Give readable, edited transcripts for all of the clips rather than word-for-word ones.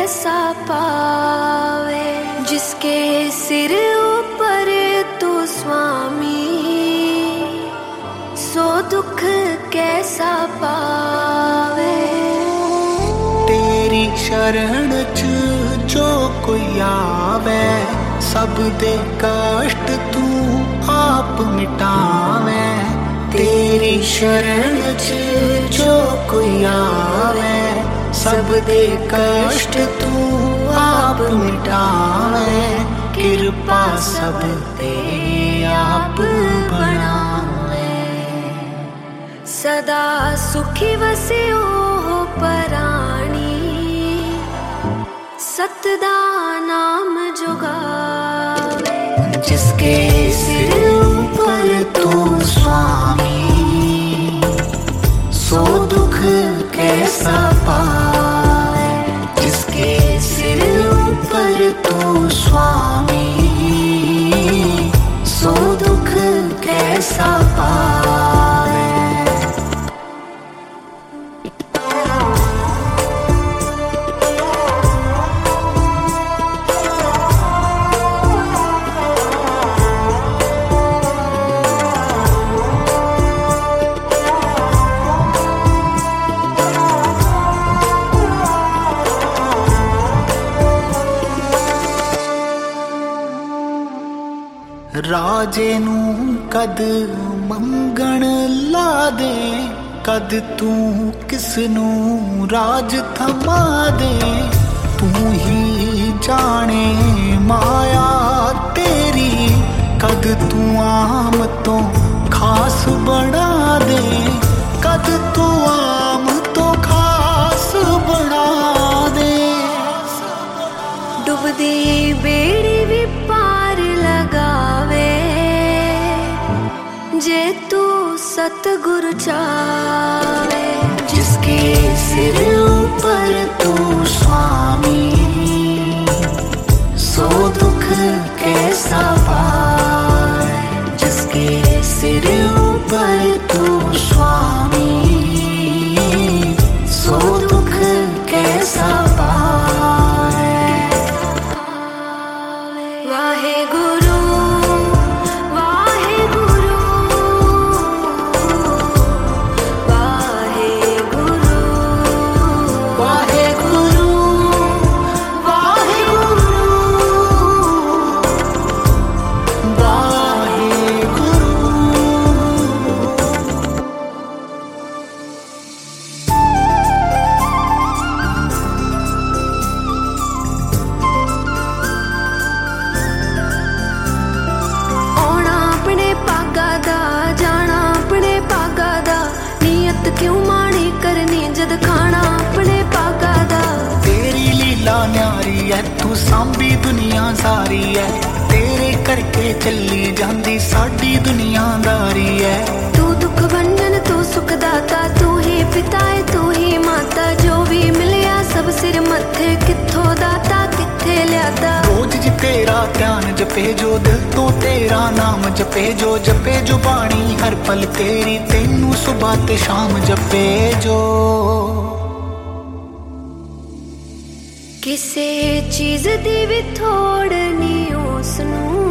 कैसा पावे, जिसके सिर ऊपर तू स्वामी, सो दुख कैसा पावे। तेरी शरण च जो कोई आवे, सब दे कष्ट तू आप मिटावे। तेरी शरण च जो कोई आवे, सब दे कष्ट तू आप मिटावे। कृपा सब ते आप बनावे। सदा सुखी वसियो हो पराणी, सतदा नाम जुगावे। जिसके सिर ऊपर तू स्वामी, सो दुख कैसा पावे। जिसके सिर ऊपर तू स्वामी, सो दुख कैसा पावे। राजे नू कद मंगण ला दे, कद तू किसनू राज थमा दे। तू ही जाने माया तेरी, कद तू आम तो खास बना दे। कद तू आम तो खास बना दे। डुबदी बेड़ी भी पार लगावे, जे तू सतगुरु चावे। जिसके सिर ऊपर तू स्वामी, सो दुख कैसा पावे। जिसके सिर ऊपर तू स्वामी, सो दुख कैसा पावे। वाहे गुरु वाहे गुरु वाहे गुरु वाहे गुरु वाहे गुरु वाहे गुरु। क्यों माड़ी करनी जद खाना अपने पागा दा। तेरी लीला न्यारी है, तू सांभी दुनिया सारी है। तेरे करके चली जांदी साडी दुनियादारी है। तू दुख भंजन तू सुख दाता, तू ही पिता है तू ही माता। जो भी मिलया सब सिर मथे, किथों दाता किथे ल्यादा। रोज जी तेरा ध्यान जपे जो, दिल तो तेरा नाम जपे जो। जपे जो बाणी हर पल तेरी, तेनू सुबह ते शाम जपे जो। किसे चीज दी भी थोड़ नी उसनू,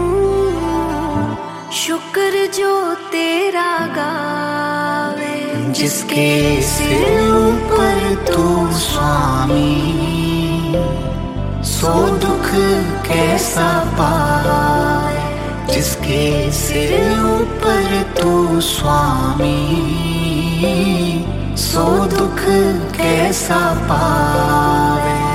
शुक्र जो तेरा गावे। जिसके सिर ऊपर तू स्वामी, सो दुख कैसा पावे। जिसके सिर ऊपर तू स्वामी, सो दुख कैसा पावे।